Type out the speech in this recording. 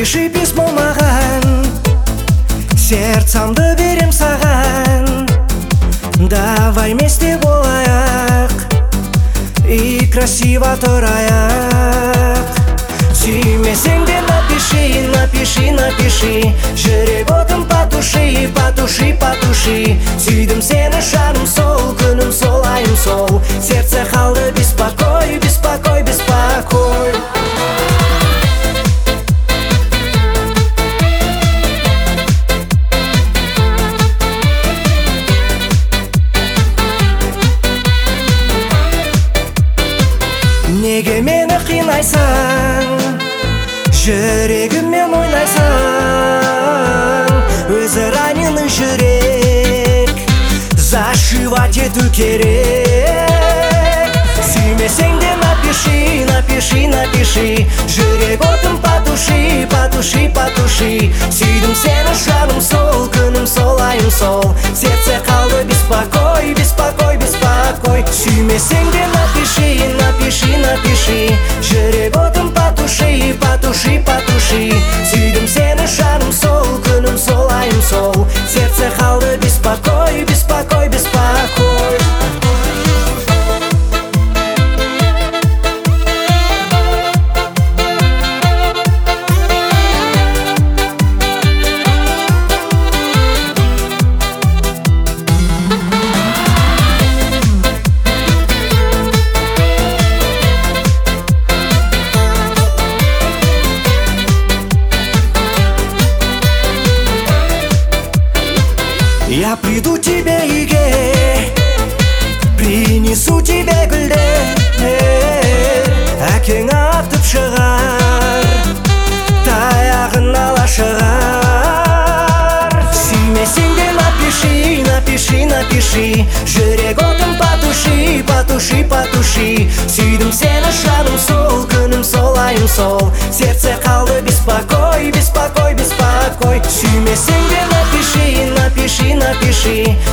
Напиши письмо маған, сердцамды берем саған. Давай вместе болайық и красиво тұрайық. Сүймесең де напиши, напиши, напиши. Жүрек отын потуши, потуши, потуши. Сүйдім сені жаным сол, күнім сол, айым сол. Сердце қалды беспокой, беспокой, беспокой. Неге мені қинайсың, жүрегіммен ойнайсың. Өзі раненый жүрек зашивать ету керек. Сүймесең де напиши, напиши, напиши. Жүрек отын потуши, потуши, потуши. Сүйдім сені жаным сол, күнім сол, айым сол. Сердце қалды беспокой, беспокой, беспокой. Сүймесең де напиши, напиши, напиши. Жүрек отын потуши, потуши, потуши. Сүйдім сені жаным сол, күнім сол, айым сол. Сердце қалды беспокой, беспокой, беспокой. Я приду тебе үйге, принесу тебе гүлдер. Әкең атып шығар, таяғын ала шығар. Сүймесең де напиши, напиши, напиши. Жүрек отын потуши, потуши, потуши. Сүйдім сені жаным сол, күнім сол, айым сол. Сердце қалды беспокой, беспокой, беспокой. Сүймесең де напиши, напиши, напиши.